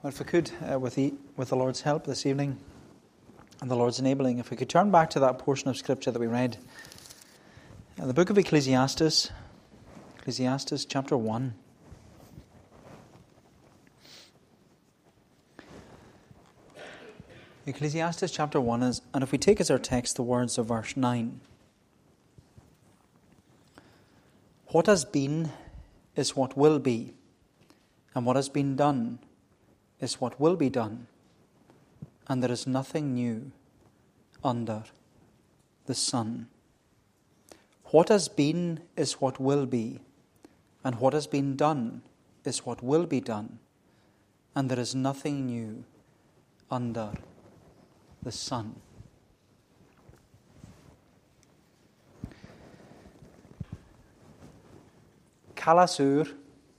Well, if we could, with the Lord's help this evening and the Lord's enabling, if we could turn back to that portion of Scripture that we read, the book of Ecclesiastes chapter 1. Ecclesiastes chapter 1 is, and if we take as our text the words of verse 9. What has been is what will be, and what has been done is what will be done, and there is nothing new under the sun. What has been is what will be, and what has been done is what will be done, and there is nothing new under the sun. Kalasur.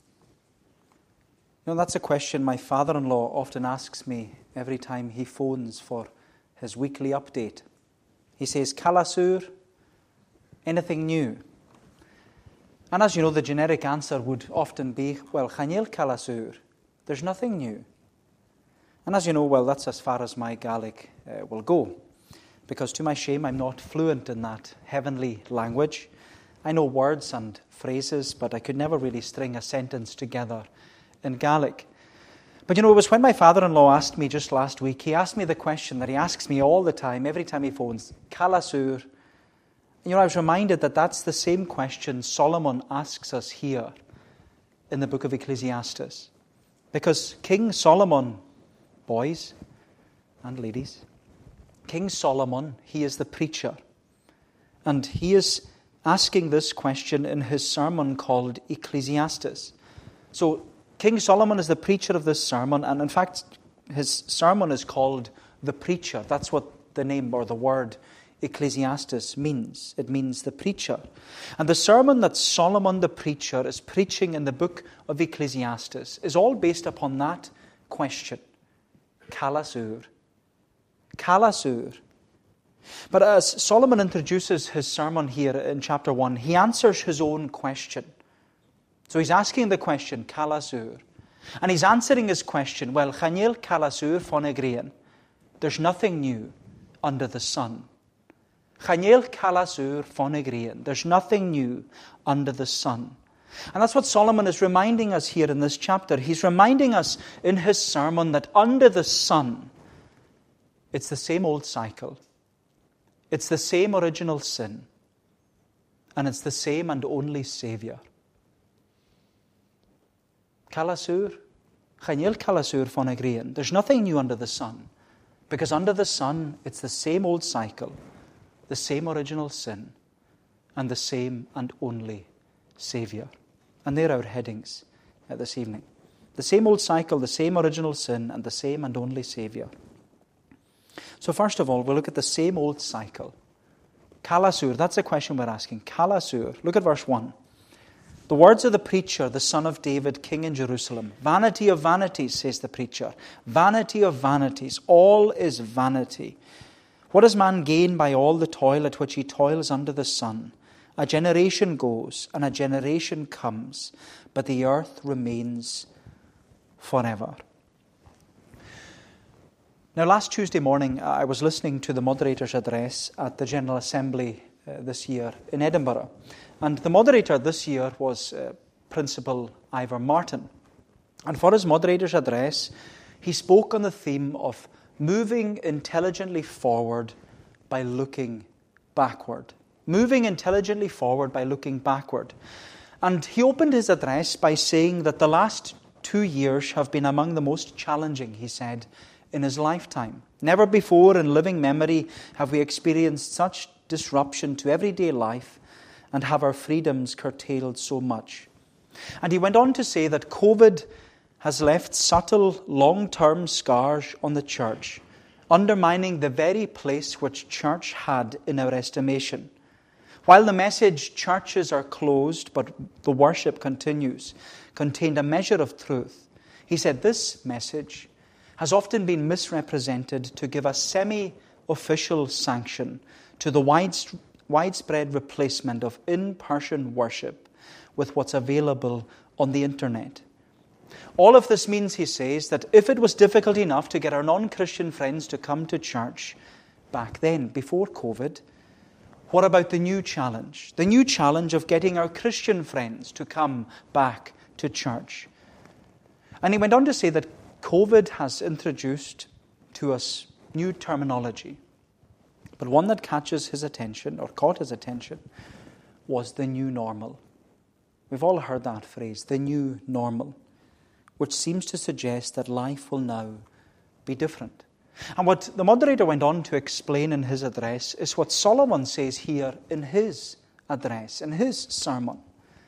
That's a question my father-in-law often asks me every time he phones for his weekly update. He says, Kalasur, anything new? And as you know, the generic answer would often be, well, Chanel Kalasur, there's nothing new. And as you know, well, that's as far as my Gaelic will go. Because to my shame, I'm not fluent in that heavenly language. I know words and phrases, but I could never really string a sentence together in Gaelic. But it was when my father-in-law asked me just last week, he asked me the question that he asks me all the time, every time he phones, Kalasur. I was reminded that that's the same question Solomon asks us here in the book of Ecclesiastes. Because King Solomon, boys and ladies, King Solomon, he is the preacher. And he is asking this question in his sermon called Ecclesiastes. So King Solomon is the preacher of this sermon, and in fact, his sermon is called the preacher. That's what the name or the word Ecclesiastes means. It means the preacher. And the sermon that Solomon the preacher is preaching in the book of Ecclesiastes is all based upon that question. Kalasur. Kalasur. But as Solomon introduces his sermon here in chapter 1, he answers his own question. So he's asking the question, Kalasur. And he's answering his question, well, Chanel Kalasur fonegrian. There's nothing new under the sun. Chanel Kalasur fonegrian. There's nothing new under the sun. And that's what Solomon is reminding us here in this chapter. He's reminding us in his sermon that under the sun, it's the same old cycle. It's the same original sin. And it's the same and only Savior. Kalasur, Chanel Kalasur fonegrian. There's nothing new under the sun. Because under the sun, it's the same old cycle, the same original sin, and the same and only Savior. And they're our headings this evening. The same old cycle, the same original sin, and the same and only Savior. So first of all, we'll look at the same old cycle. Kalasur, that's the question we're asking. Kalasur, look at verse 1. The words of the preacher, the son of David, king in Jerusalem. Vanity of vanities, says the preacher. Vanity of vanities. All is vanity. What does man gain by all the toil at which he toils under the sun? A generation goes and a generation comes, but the earth remains forever. Now, last Tuesday morning, I was listening to the moderator's address at the General Assembly this year in Edinburgh. And the moderator this year was Principal Ivor Martin. And for his moderator's address, he spoke on the theme of moving intelligently forward by looking backward. Moving intelligently forward by looking backward. And he opened his address by saying that the last 2 years have been among the most challenging, he said, in his lifetime. Never before in living memory have we experienced such disruption to everyday life and have our freedoms curtailed so much. And he went on to say that COVID has left subtle long-term scars on the church, undermining the very place which church had in our estimation. While the message, churches are closed but the worship continues, contained a measure of truth, he said this message has often been misrepresented to give a semi-official sanction to the widespread replacement of in-person worship with what's available on the internet. All of this means, he says, that if it was difficult enough to get our non-Christian friends to come to church back then, before COVID, what about the new challenge? The new challenge of getting our Christian friends to come back to church. And he went on to say that COVID has introduced to us new terminology. But one that catches his attention, or caught his attention, was the new normal. We've all heard that phrase, the new normal, which seems to suggest that life will now be different. And what the moderator went on to explain in his address is what Solomon says here in his address, in his sermon.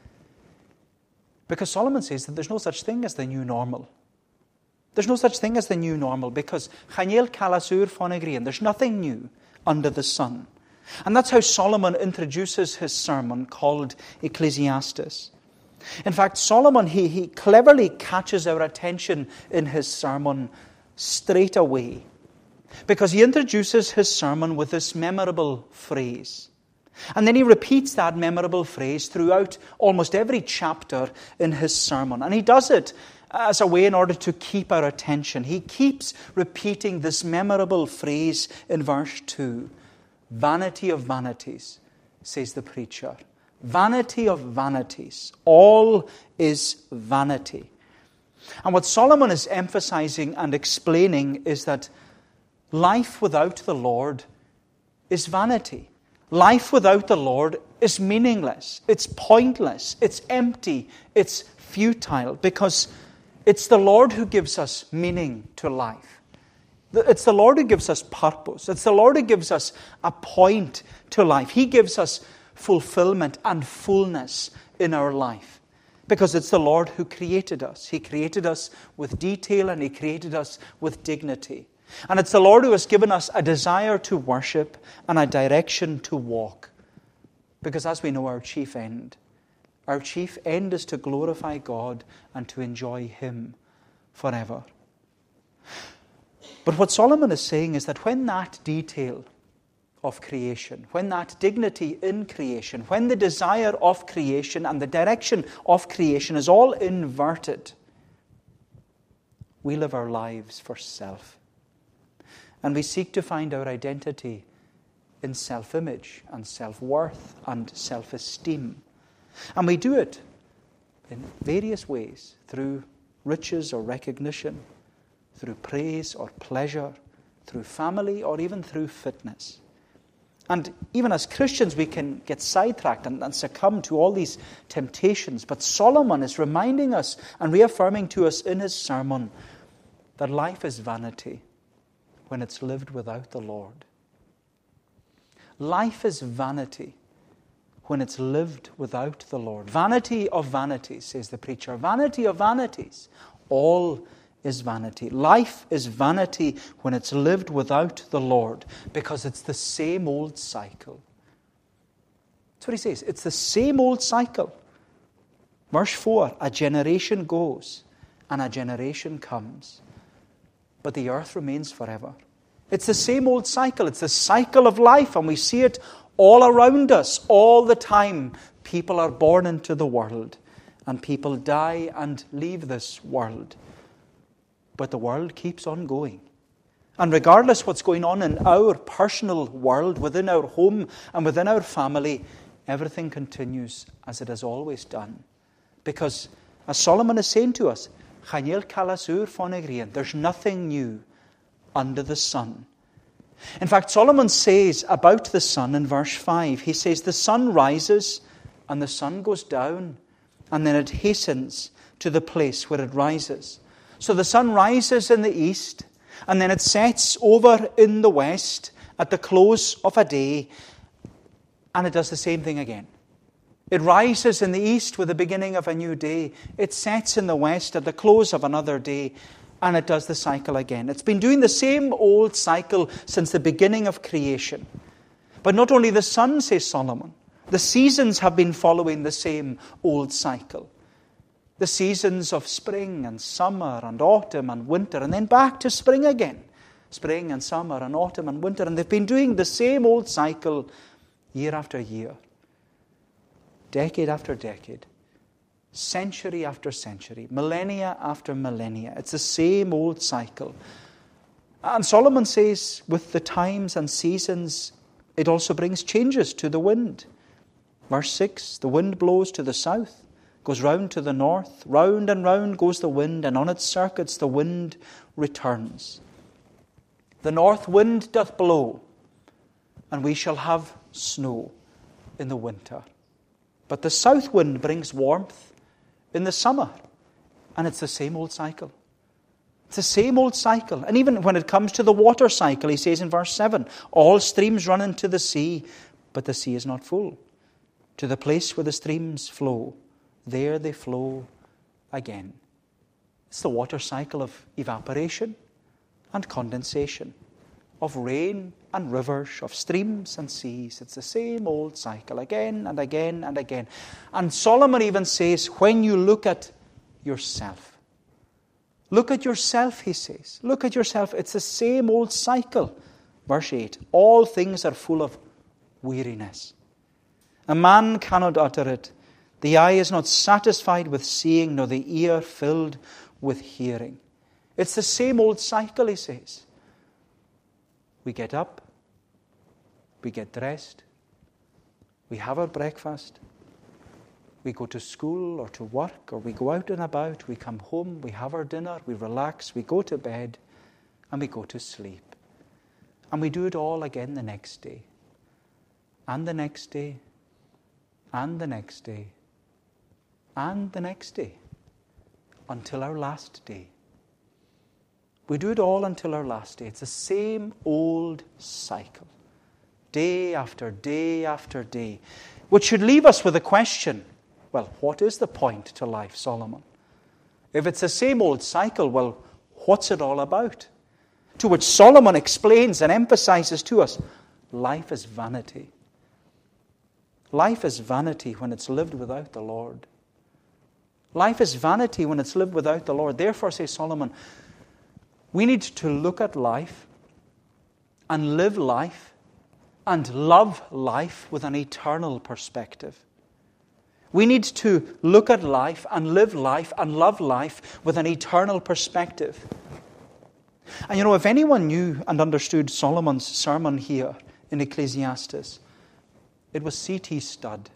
Because Solomon says that there's no such thing as the new normal. There's no such thing as the new normal because Chaniel Kalasur Fonegrian, there's nothing new under the sun. And that's how Solomon introduces his sermon called Ecclesiastes. In fact, Solomon, he cleverly catches our attention in his sermon straight away because he introduces his sermon with this memorable phrase. And then he repeats that memorable phrase throughout almost every chapter in his sermon. And he does it as a way in order to keep our attention. He keeps repeating this memorable phrase in verse 2. Vanity of vanities, says the preacher. Vanity of vanities. All is vanity. And what Solomon is emphasizing and explaining is that life without the Lord is vanity. Life without the Lord is meaningless. It's pointless. It's empty. It's futile because it's the Lord who gives us meaning to life. It's the Lord who gives us purpose. It's the Lord who gives us a point to life. He gives us fulfillment and fullness in our life because it's the Lord who created us. He created us with detail and He created us with dignity. And it's the Lord who has given us a desire to worship and a direction to walk. Because as we know, our chief end is to glorify God and to enjoy Him forever. But what Solomon is saying is that when that detail of creation, when that dignity in creation, when the desire of creation and the direction of creation is all inverted, we live our lives for self. And we seek to find our identity in self-image and self-worth and self-esteem. And we do it in various ways, through riches or recognition, through praise or pleasure, through family or even through fitness. And even as Christians, we can get sidetracked and succumb to all these temptations. But Solomon is reminding us and reaffirming to us in his sermon that life is vanity when it's lived without the Lord. Life is vanity when it's lived without the Lord. Vanity of vanities, says the preacher. Vanity of vanities. All is vanity. Life is vanity when it's lived without the Lord because it's the same old cycle. That's what he says. It's the same old cycle. Verse 4, a generation goes and a generation comes, but the earth remains forever. It's the same old cycle. It's the cycle of life, and we see it all around us all the time. People are born into the world, and people die and leave this world. But the world keeps on going. And regardless what's going on in our personal world, within our home and within our family, everything continues as it has always done. Because, as Solomon is saying to us, Chaniel Kalasur Fonegrian, there's nothing new under the sun. In fact, Solomon says about the sun in verse 5, he says, the sun rises and the sun goes down, and then it hastens to the place where it rises. So the sun rises in the east, and then it sets over in the west at the close of a day, and it does the same thing again. It rises in the east with the beginning of a new day. It sets in the west at the close of another day, and it does the cycle again. It's been doing the same old cycle since the beginning of creation. But not only the sun, says Solomon, the seasons have been following the same old cycle. The seasons of spring and summer and autumn and winter, and then back to spring again. Spring and summer and autumn and winter. And they've been doing the same old cycle year after year, decade after decade, century after century, millennia after millennia. It's the same old cycle. And Solomon says, with the times and seasons, it also brings changes to the wind. Verse 6, the wind blows to the south, goes round to the north, round and round goes the wind, and on its circuits the wind returns. The north wind doth blow, and we shall have snow in the winter. But the south wind brings warmth in the summer, and it's the same old cycle. It's the same old cycle. And even when it comes to the water cycle, he says in verse 7, all streams run into the sea, but the sea is not full. To the place where the streams flow, there they flow again. It's the water cycle of evaporation and condensation, of rain and rivers, of streams and seas. It's the same old cycle again and again and again. And Solomon even says, when you look at yourself, look at yourself, he says. Look at yourself. It's the same old cycle. Verse 8, all things are full of weariness. A man cannot utter it. The eye is not satisfied with seeing, nor the ear filled with hearing. It's the same old cycle, he says. We get up, we get dressed, we have our breakfast, we go to school or to work, or we go out and about, we come home, we have our dinner, we relax, we go to bed, and we go to sleep. And we do it all again the next day, and the next day, and the next day, and the next day, until our last day. We do it all until our last day. It's the same old cycle, day after day after day, which should leave us with a question. Well, what is the point to life, Solomon? If it's the same old cycle, well, what's it all about? To which Solomon explains and emphasizes to us, life is vanity. Life is vanity when it's lived without the Lord. Life is vanity when it's lived without the Lord. Therefore, says Solomon, we need to look at life and live life and love life with an eternal perspective. We need to look at life and live life and love life with an eternal perspective. And you know, if anyone knew and understood Solomon's sermon here in Ecclesiastes, it was C.T. Studd.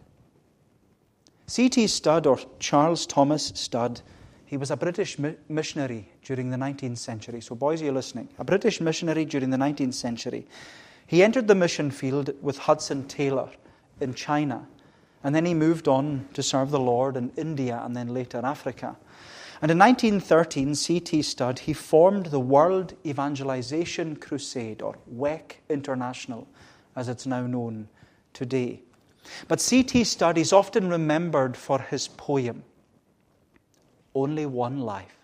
C.T. Studd, or Charles Thomas Studd, he was a British missionary during the 19th century. So boys, are you listening? A British missionary during the 19th century. He entered the mission field with Hudson Taylor in China. And then he moved on to serve the Lord in India and then later Africa. And in 1913, C.T. Studd, he formed the World Evangelization Crusade, or WEC International, as it's now known today. But C.T. Studd is often remembered for his poem, Only One Life.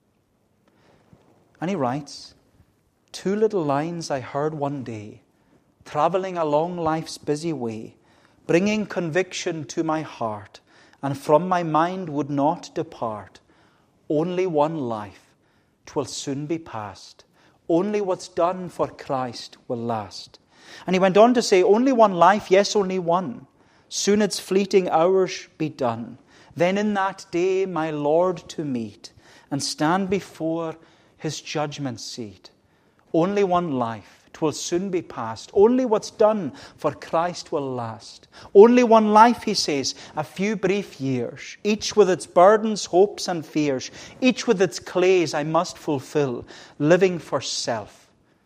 And he writes, 2 little lines I heard one day, travelling along life's busy way, bringing conviction to my heart, and from my mind would not depart. Only one life, 'twill soon be past. Only what's done for Christ will last. And he went on to say, only one life, yes, only one. Soon its fleeting hours be done. Then in that day my Lord to meet, and stand before his judgment seat. Only one life, 'twill soon be past. Only what's done for Christ will last. Only one life, he says, a few brief years, each with its burdens, hopes and fears, each with its clays I must fulfill, living for self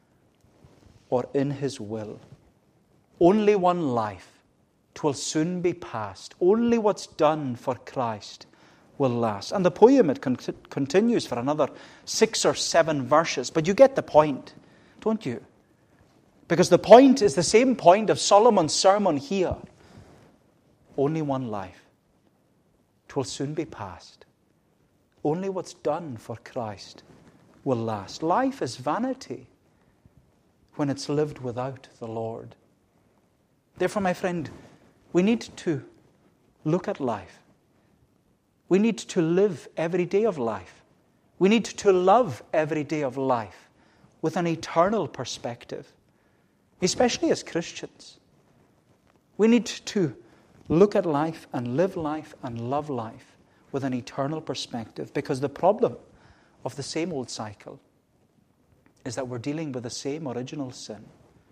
or in his will. Only one life, 'twill soon be past. Only what's done for Christ will last. And the poem, it continues for another 6 or 7 verses. But you get the point, don't you? Because the point is the same point of Solomon's sermon here. Only one life, 'twill soon be past. Only what's done for Christ will last. Life is vanity when it's lived without the Lord. Therefore, my friend, we need to look at life. We need to live every day of life. We need to love every day of life with an eternal perspective, especially as Christians. We need to look at life and live life and love life with an eternal perspective. Because the problem of the same old cycle is that we're dealing with the same original sin.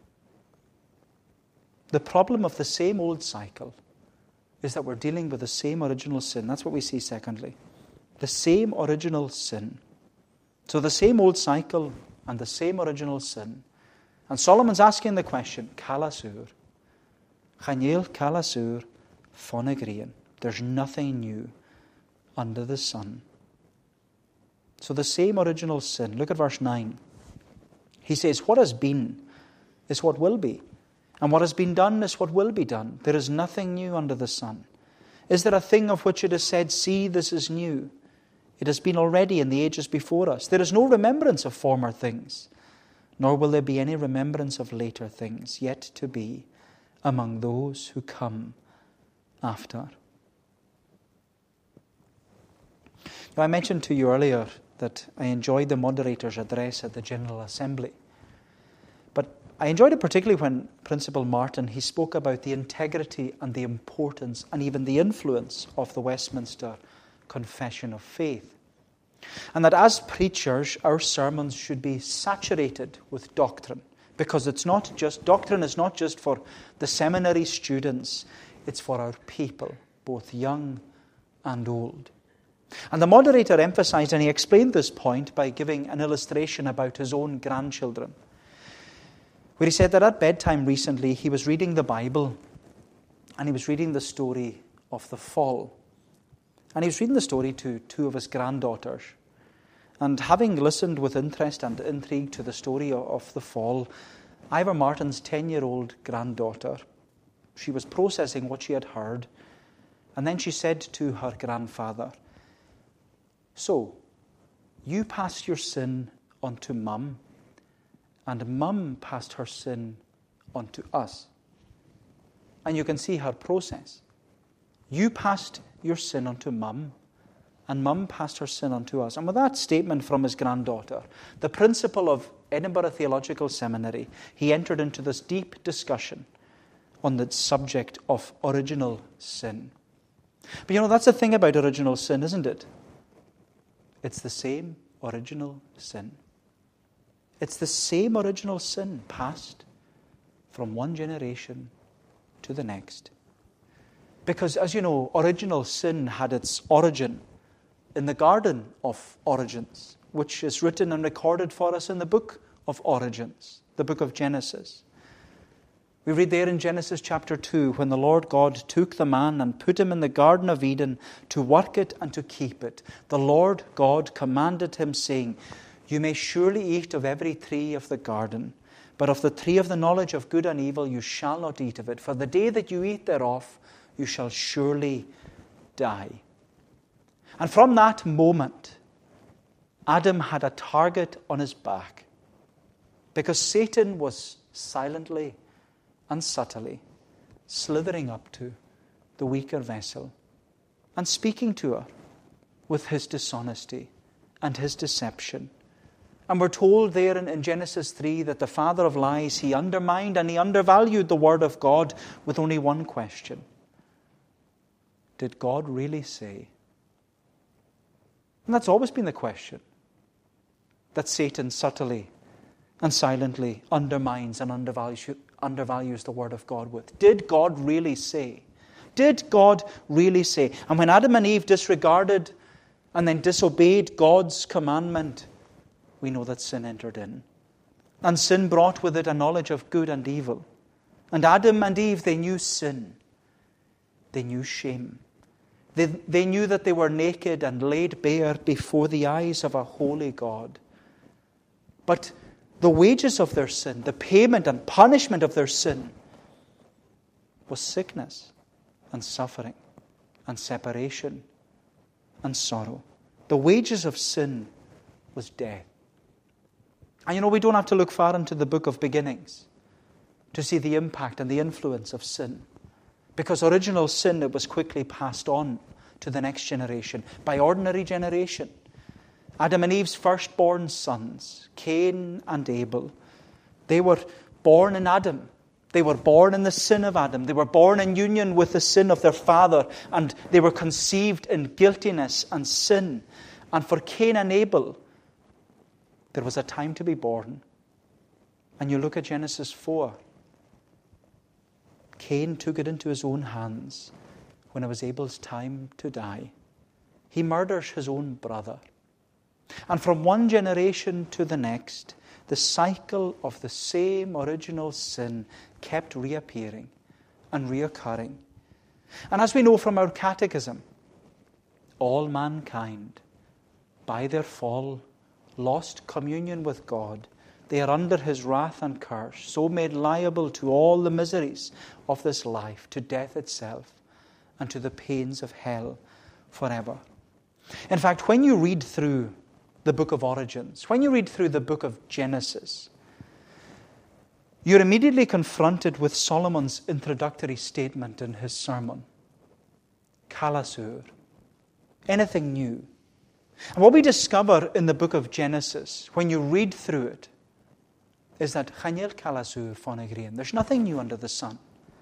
The problem of the same old cycle is that we're dealing with the same original sin. That's what we see secondly. The same original sin. So the same old cycle and the same original sin. And Solomon's asking the question, Calasur, Chaniel Calasur Fonegrian. There's nothing new under the sun. So the same original sin. Look at verse 9. He says, what has been is what will be. And what has been done is what will be done. There is nothing new under the sun. Is there a thing of which it is said, see, this is new? It has been already in the ages before us. There is no remembrance of former things, nor will there be any remembrance of later things yet to be among those who come after. Now, I mentioned to you earlier that I enjoyed the moderator's address at the General Assembly. But I enjoyed it particularly when Principal Martin, he spoke about the integrity and the importance and even the influence of the Westminster Confession of Faith. And that as preachers, our sermons should be saturated with doctrine. Because doctrine is not just for the seminary students, it's for our people, both young and old. And the moderator emphasized, and he explained this point by giving an illustration about his own grandchildren, where he said that at bedtime recently he was reading the Bible and he was reading the story of the fall. And he was reading the story to two of his granddaughters. And having listened with interest and intrigue to the story of the fall, Ivor Martin's 10-year-old granddaughter, she was processing what she had heard, and then she said to her grandfather, so, you passed your sin on to Mum, and Mum passed her sin on to us. And you can see her process. You passed your sin on to Mum, and Mum passed her sin on to us. And with that statement from his granddaughter, the principal of Edinburgh Theological Seminary, he entered into this deep discussion on the subject of original sin. But that's the thing about original sin, isn't it? It's the same original sin. It's the same original sin passed from one generation to the next. Because, as you know, original sin had its origin in the Garden of Origins, which is written and recorded for us in the book of Origins, the book of Genesis. We read there in Genesis chapter 2, when the Lord God took the man and put him in the Garden of Eden to work it and to keep it. The Lord God commanded him, saying, you may surely eat of every tree of the garden, but of the tree of the knowledge of good and evil you shall not eat of it. For the day that you eat thereof, you shall surely die. And from that moment, Adam had a target on his back, because Satan was silently and subtly slithering up to the weaker vessel and speaking to her with his dishonesty and his deception. And we're told there in Genesis 3 that the father of lies, he undermined and he undervalued the word of God with only one question. Did God really say? And that's always been the question that Satan subtly and silently undermines and undervalues the word of God with. Did God really say? Did God really say? And when Adam and Eve disregarded and then disobeyed God's commandment, we know that sin entered in. And sin brought with it a knowledge of good and evil. And Adam and Eve, they knew sin. They knew shame. They knew that they were naked and laid bare before the eyes of a holy God. But the wages of their sin, the payment and punishment of their sin, was sickness and suffering and separation and sorrow. The wages of sin was death. And we don't have to look far into the book of beginnings to see the impact and the influence of sin. Because original sin, it was quickly passed on to the next generation by ordinary generation. Adam and Eve's firstborn sons, Cain and Abel, they were born in Adam. They were born in the sin of Adam. They were born in union with the sin of their father. And they were conceived in guiltiness and sin. And for Cain and Abel, there was a time to be born. And you look at Genesis 4. Cain took it into his own hands when it was Abel's time to die. He murders his own brother. And from one generation to the next, the cycle of the same original sin kept reappearing and reoccurring. And as we know from our catechism, all mankind, by their fall, lost communion with God. They are under his wrath and curse, so made liable to all the miseries of this life, to death itself, and to the pains of hell forever. In fact, when you read through the book of Origins, when you read through the book of Genesis, you're immediately confronted with Solomon's introductory statement in his sermon. Kalasur, anything new. And what we discover in the book of Genesis, when you read through it, is that Chanel Kalasur Fonegrian. There's nothing new under the sun.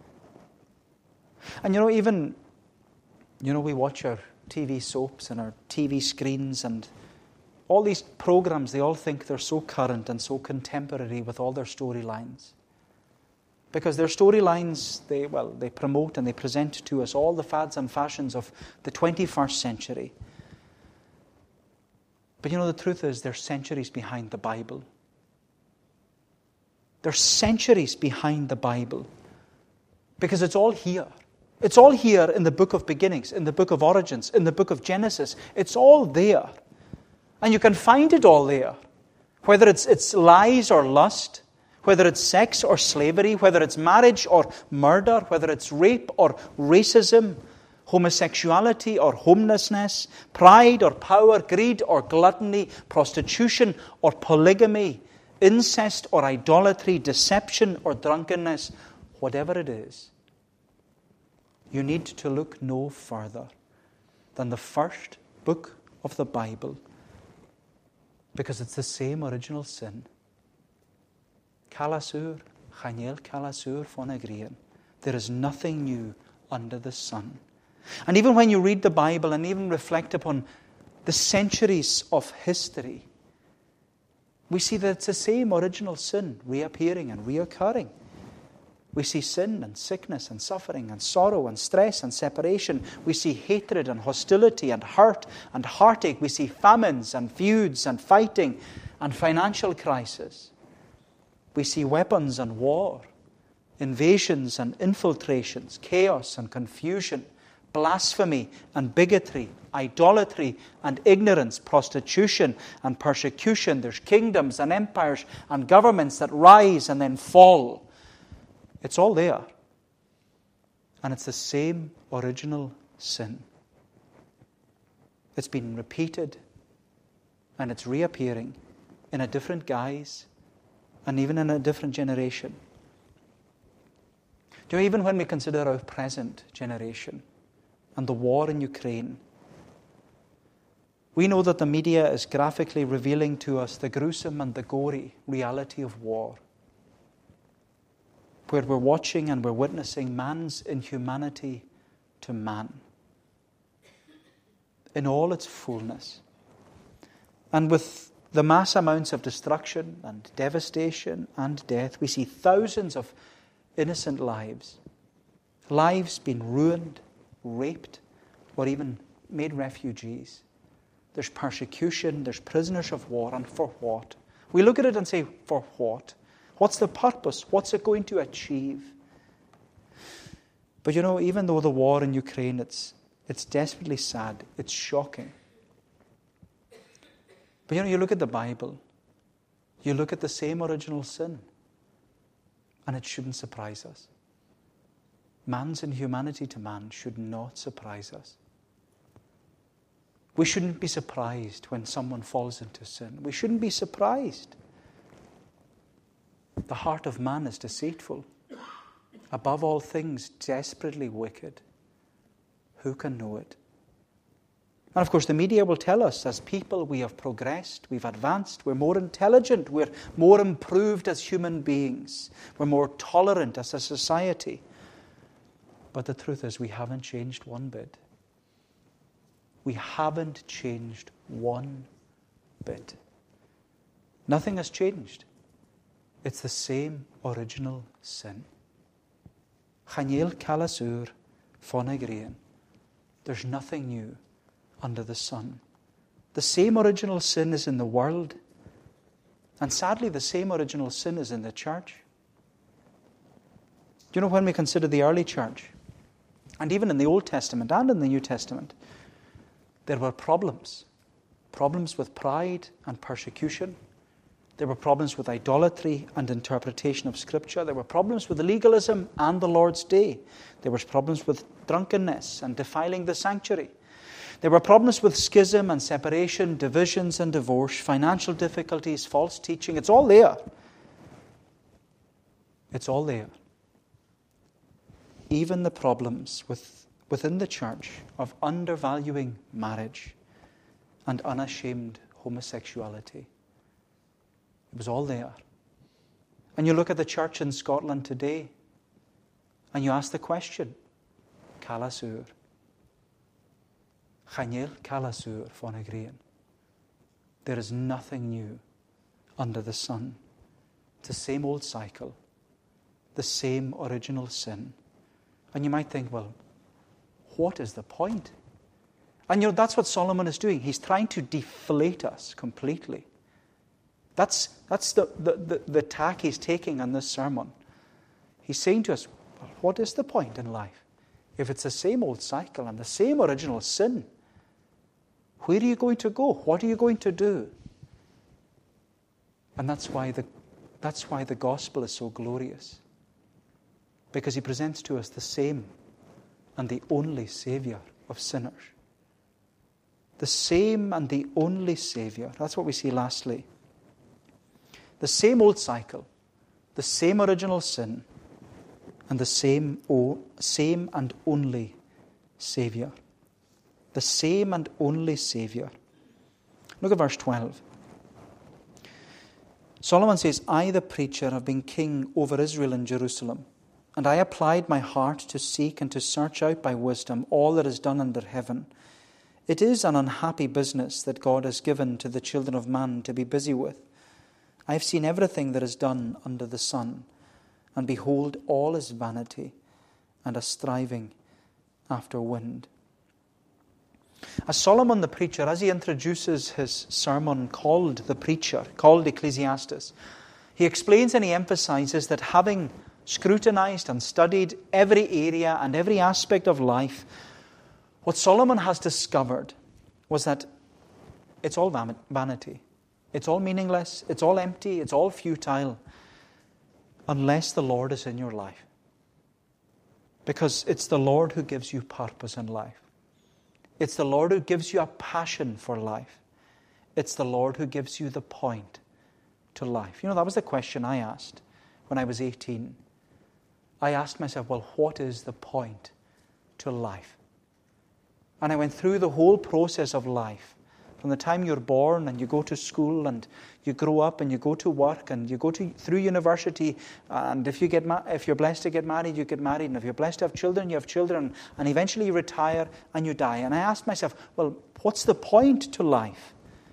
And we watch our TV soaps and our TV screens and all these programs, they all think they're so current and so contemporary with all their storylines. Because their storylines, they promote and they present to us all the fads and fashions of the 21st century. But the truth is, they're centuries behind the Bible. They're centuries behind the Bible. Because it's all here. It's all here in the book of beginnings, in the book of origins, in the book of Genesis. It's all there. And you can find it all there. Whether it's lies or lust, whether it's sex or slavery, whether it's marriage or murder, whether it's rape or racism, homosexuality or homelessness, pride or power, greed or gluttony, prostitution or polygamy, incest or idolatry, deception or drunkenness, whatever it is, you need to look no further than the first book of the Bible, because it's the same original sin. Kalasur, Chanel Kalasur Fonegrian. There is nothing new under the sun. And even when you read the Bible and even reflect upon the centuries of history, we see that it's the same original sin reappearing and reoccurring. We see sin and sickness and suffering and sorrow and stress and separation. We see hatred and hostility and hurt and heartache. We see famines and feuds and fighting and financial crisis. We see weapons and war, invasions and infiltrations, chaos and confusion, blasphemy and bigotry, idolatry and ignorance, prostitution and persecution. There's kingdoms and empires and governments that rise and then fall. It's all there. And it's the same original sin. It's been repeated and it's reappearing in a different guise and even in a different generation. Even when we consider our present generation and the war in Ukraine, we know that the media is graphically revealing to us the gruesome and the gory reality of war, where we're watching and we're witnessing man's inhumanity to man in all its fullness. And with the mass amounts of destruction and devastation and death, we see thousands of innocent lives being ruined, raped, or even made refugees. There's persecution, there's prisoners of war, and for what? We look at it and say, for what? What's the purpose? What's it going to achieve? But even though the war in Ukraine, it's desperately sad, it's shocking. But you look at the Bible, you look at the same original sin, and it shouldn't surprise us. Man's inhumanity to man should not surprise us. We shouldn't be surprised when someone falls into sin. We shouldn't be surprised. The heart of man is deceitful, above all things desperately wicked. Who can know it? And of course the media will tell us as people we have progressed, we've advanced, we're more intelligent, we're more improved as human beings, we're more tolerant as a society. But the truth is we haven't changed one bit. We haven't changed one bit. Nothing has changed. It's the same original sin. Chanel Kalasur Fonegrian. There's nothing new under the sun. The same original sin is in the world. And sadly, the same original sin is in the church. Do you know, when we consider the early church, and even in the Old Testament and in the New Testament, there were problems. Problems with pride and persecution. There were problems with idolatry and interpretation of Scripture. There were problems with legalism and the Lord's Day. There were problems with drunkenness and defiling the sanctuary. There were problems with schism and separation, divisions and divorce, financial difficulties, false teaching. It's all there. It's all there. Even the problems within the church of undervaluing marriage and unashamed homosexuality. It was all there. And you look at the church in Scotland today and you ask the question, Kalasur. Chanel Kalasur Fonegrian. There is nothing new under the sun. It's the same old cycle, the same original sin. And you might think, well, what is the point? And that's what Solomon is doing. He's trying to deflate us completely. That's the tack he's taking on this sermon. He's saying to us, well, what is the point in life? If it's the same old cycle and the same original sin, where are you going to go? What are you going to do? And that's why the gospel is so glorious. Because he presents to us the same and the only Savior of sinners. The same and the only Savior. That's what we see lastly. The same old cycle, the same original sin, and the same and only Savior. The same and only Savior. Look at verse 12. Solomon says, I, the preacher, have been king over Israel and Jerusalem, and I applied my heart to seek and to search out by wisdom all that is done under heaven. It is an unhappy business that God has given to the children of man to be busy with. I have seen everything that is done under the sun, and behold, all is vanity and a striving after wind. As Solomon the preacher, as he introduces his sermon called The Preacher, called Ecclesiastes, he explains and he emphasizes that having scrutinized and studied every area and every aspect of life, what Solomon has discovered was that it's all vanity. It's all meaningless, it's all empty, it's all futile, unless the Lord is in your life. Because it's the Lord who gives you purpose in life. It's the Lord who gives you a passion for life. It's the Lord who gives you the point to life. That was the question I asked when I was 18. I asked myself, well, what is the point to life? And I went through the whole process of life. From the time you're born and you go to school and you grow up and you go to work and you go through university, and if you're blessed to get married, you get married, and if you're blessed to have children, you have children, and eventually you retire and you die. And I asked myself, well, what's the point to life?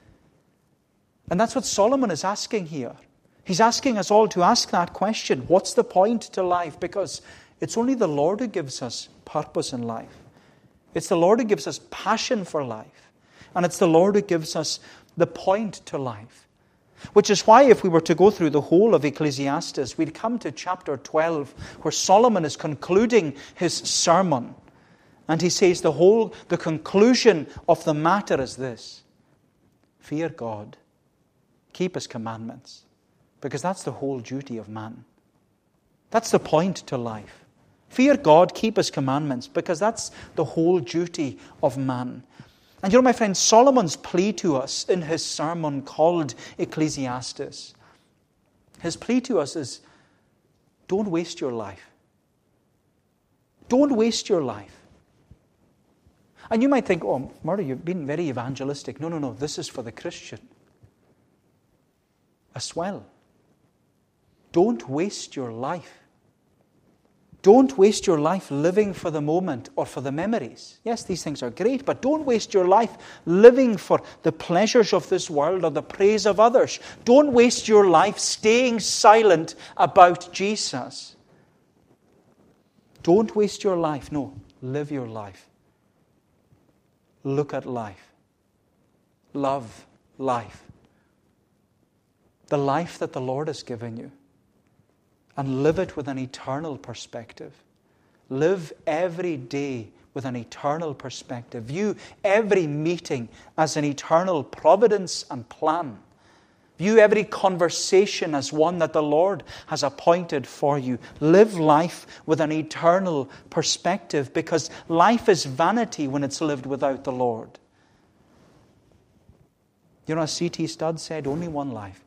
And that's what Solomon is asking here. He's asking us all to ask that question. What's the point to life? Because it's only the Lord who gives us purpose in life. It's the Lord who gives us passion for life. And it's the Lord who gives us the point to life. Which is why if we were to go through the whole of Ecclesiastes, we'd come to chapter 12, where Solomon is concluding his sermon. And he says the conclusion of the matter is this: fear God, keep His commandments, because that's the whole duty of man. That's the point to life. Fear God, keep His commandments, because that's the whole duty of man. And my friend, Solomon's plea to us in his sermon called Ecclesiastes, his plea to us is, don't waste your life. Don't waste your life. And you might think, oh, Murray, you've been very evangelistic. No. This is for the Christian as well. Don't waste your life. Don't waste your life living for the moment or for the memories. Yes, these things are great, but don't waste your life living for the pleasures of this world or the praise of others. Don't waste your life staying silent about Jesus. Don't waste your life. No, live your life. Look at life. Love life. The life that the Lord has given you. And live it with an eternal perspective. Live every day with an eternal perspective. View every meeting as an eternal providence and plan. View every conversation as one that the Lord has appointed for you. Live life with an eternal perspective, because life is vanity when it's lived without the Lord. You know, as C.T. Studd said, only one life.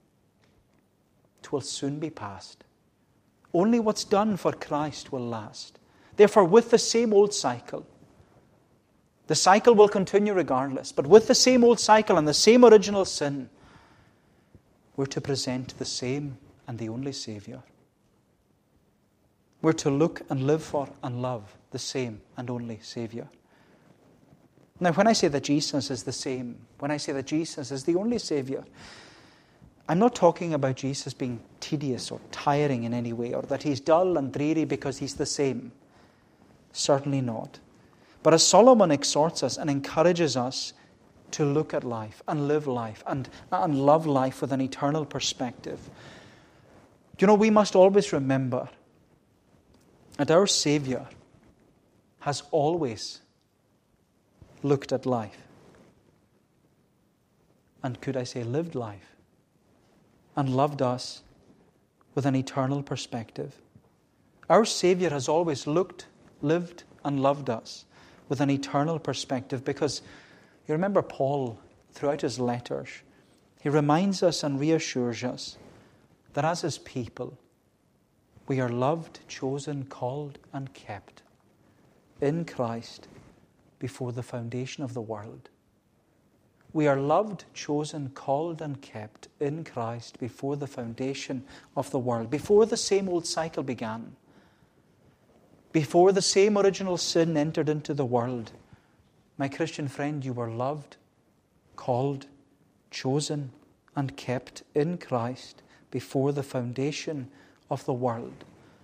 It will soon be past. Only what's done for Christ will last. Therefore, with the same old cycle, the cycle will continue regardless, but with the same old cycle and the same original sin, we're to present the same and the only Savior. We're to look and live for and love the same and only Savior. Now, when I say that Jesus is the same, when I say that Jesus is the only Savior, I'm not talking about Jesus being tedious or tiring in any way, or that He's dull and dreary because He's the same. Certainly not. But as Solomon exhorts us and encourages us to look at life and live life and love life with an eternal perspective, you know, we must always remember that our Savior has always looked at life. And could I say lived life? And loved us with an eternal perspective. Our Savior has always looked, lived, and loved us with an eternal perspective, because you remember Paul, throughout his letters, he reminds us and reassures us that as His people, we are loved, chosen, called, and kept in Christ before the foundation of the world. We are loved, chosen, called, and kept in Christ before the foundation of the world, before the same old cycle began, before the same original sin entered into the world. My Christian friend, you were loved, called, chosen, and kept in Christ before the foundation of the world.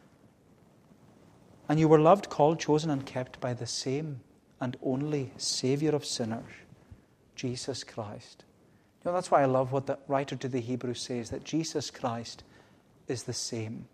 And you were loved, called, chosen, and kept by the same and only Savior of sinners, Jesus Christ. You know, that's why I love what the writer to the Hebrews says, that Jesus Christ is the same.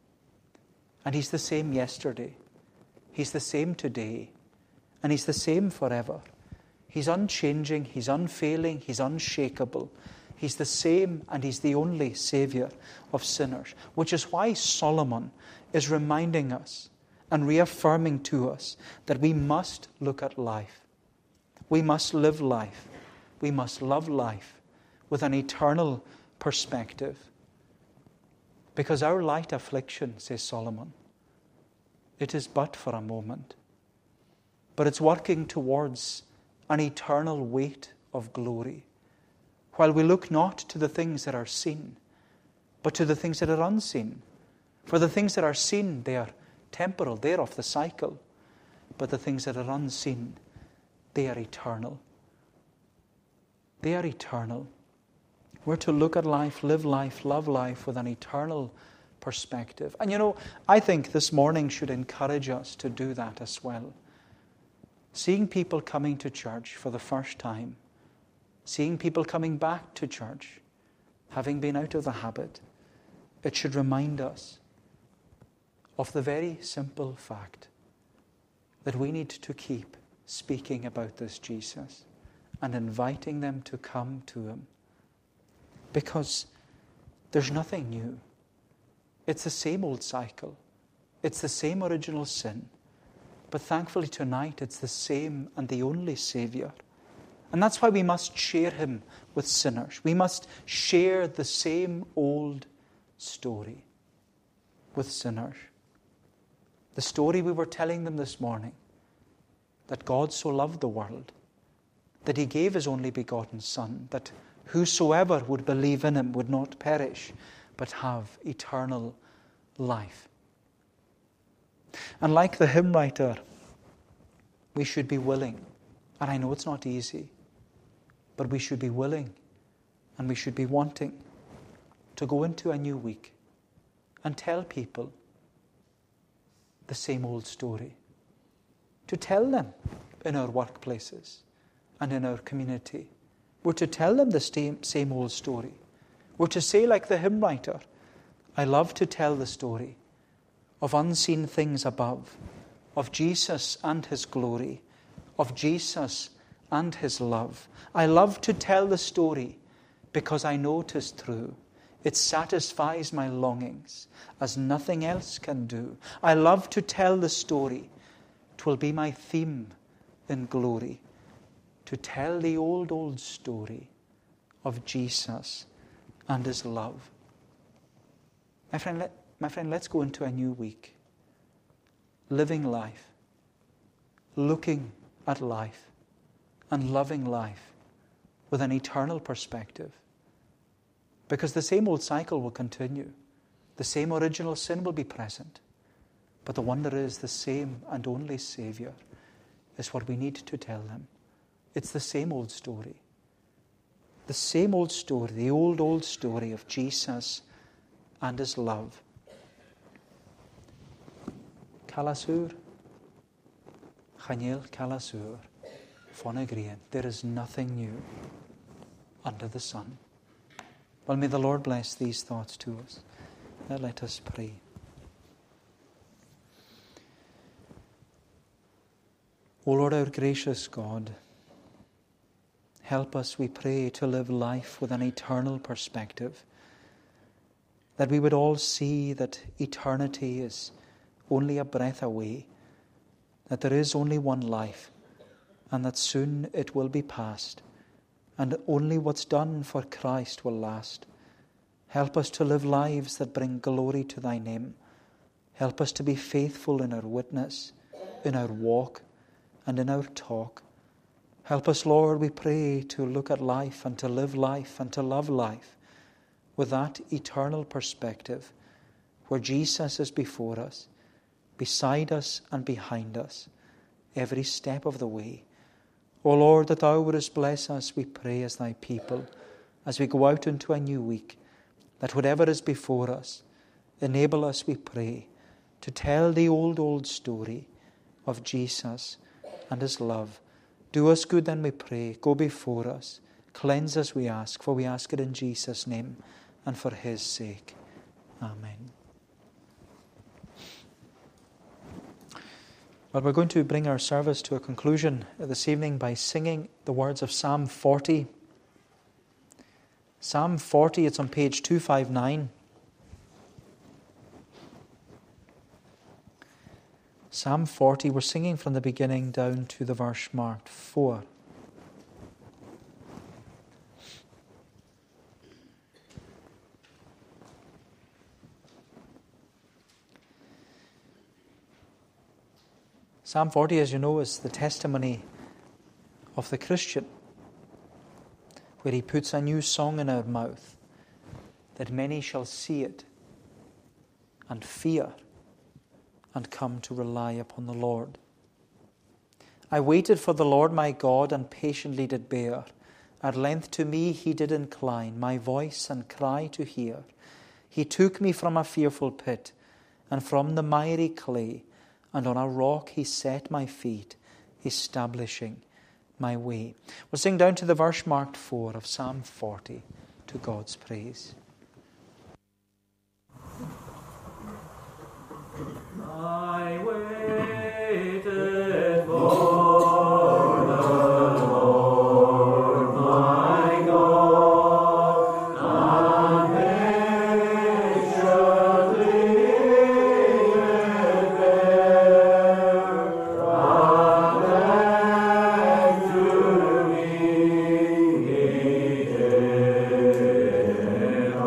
And He's the same yesterday. He's the same today. And He's the same forever. He's unchanging, He's unfailing, He's unshakable. He's the same, and He's the only Savior of sinners. Which is why Solomon is reminding us and reaffirming to us that we must look at life. We must live life. We must love life with an eternal perspective. Because our light affliction, says Solomon, it is but for a moment. But it's working towards an eternal weight of glory. While we look not to the things that are seen, but to the things that are unseen. For the things that are seen, they are temporal, they're of the cycle. But the things that are unseen, they are eternal. They are eternal. We're to look at life, live life, love life with an eternal perspective. And you know, I think this morning should encourage us to do that as well. Seeing people coming to church for the first time, seeing people coming back to church, having been out of the habit, it should remind us of the very simple fact that we need to keep speaking about this Jesus and inviting them to come to Him. Because there's nothing new. It's the same old cycle. It's the same original sin. But thankfully tonight it's the same and the only Savior. And that's why we must share Him with sinners. We must share the same old story with sinners. The story we were telling them this morning, that God so loved the world, that he gave his only begotten Son, that whosoever would believe in him would not perish, but have eternal life. And like the hymn writer, we should be willing, and I know it's not easy, but we should be willing and we should be wanting to go into a new week and tell people the same old story. To tell them in our workplaces and in our community. We're to tell them the same old story. We're to say like the hymn writer, I love to tell the story of unseen things above, of Jesus and his glory, of Jesus and his love. I love to tell the story because I know 'tis true. It satisfies my longings as nothing else can do. I love to tell the story. 'Twill be my theme in glory, to tell the old story of Jesus and his love. My friend, let's go into a new week, living life, looking at life, and loving life with an eternal perspective. Because the same old cycle will continue. The same original sin will be present. But the wonder is the same and only Savior is what we need to tell them. It's the same old story. The same old story, the old story of Jesus and his love. Calasur, Chanel Calasur, Fonegrian. There is nothing new under the sun. Well, may the Lord bless these thoughts to us. Now let us pray. O Lord, our gracious God, help us, we pray, to live life with an eternal perspective, that we would all see that eternity is only a breath away, that there is only one life, and that soon it will be past, and only what's done for Christ will last. Help us to live lives that bring glory to thy name. Help us to be faithful in our witness, in our walk, and in our talk. Help us, Lord, we pray, to look at life and to live life and to love life with that eternal perspective where Jesus is before us, beside us and behind us, every step of the way. O Lord, that thou wouldest bless us, we pray, as thy people, as we go out into a new week, that whatever is before us, enable us, we pray, to tell the old story of Jesus and his love. Do us good, then, we pray. Go before us. Cleanse us, we ask, for we ask it in Jesus' name and for his sake. Amen. Well, we're going to bring our service to a conclusion this evening by singing the words of Psalm 40. Psalm 40, it's on page 259. Psalm 40, we're singing from the beginning down to the verse marked 4. Psalm 40, as you know, is the testimony of the Christian, where he puts a new song in our mouth, that many shall see it and fear and come to rely upon the Lord. I waited for the Lord my God and patiently did bear. At length to me he did incline my voice and cry to hear. He took me from a fearful pit and from the miry clay, and on a rock he set my feet, establishing my way. We'll sing down to the verse marked 4 of Psalm 40, to God's praise. I waited for the Lord my God, and patiently did bear. At length to me he did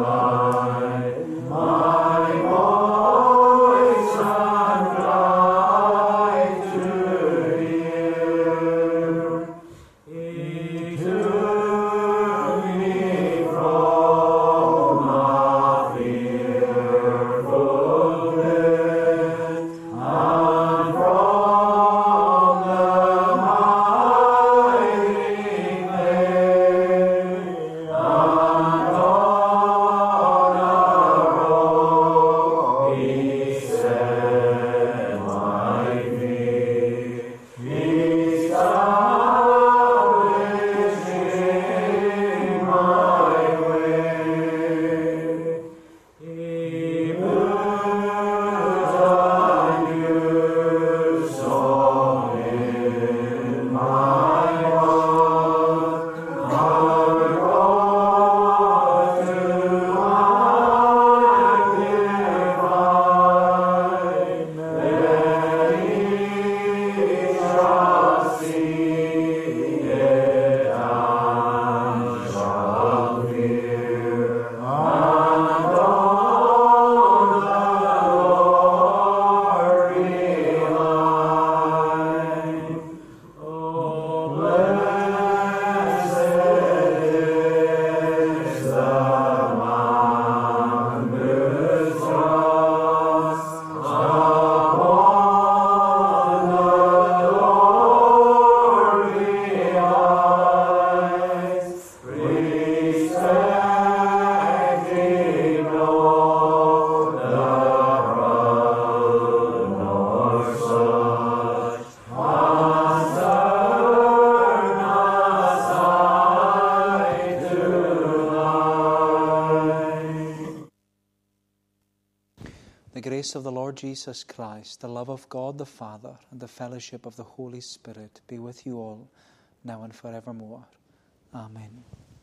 the grace of the Lord Jesus Christ, the love of God the Father, and the fellowship of the Holy Spirit be with you all, now and forevermore. Amen.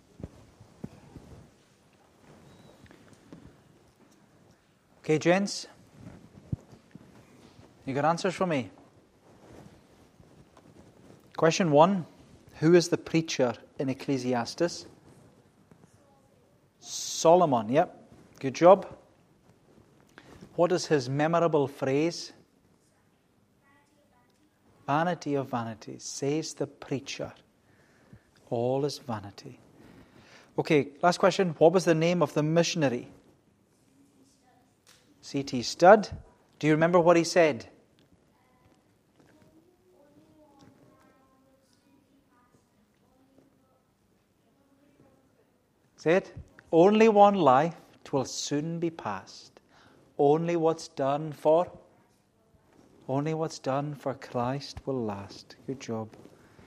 Okay, gents, you got answers for me? Question 1, who is the preacher in Ecclesiastes? Solomon, yep, good job. What is his memorable phrase? Vanity of vanities, says the preacher. All is vanity. Okay, last question. What was the name of the missionary? C.T. Studd. Do you remember what he said? Say it. Only one life, 'twill soon be past. Only what's done for Christ will last. Good job.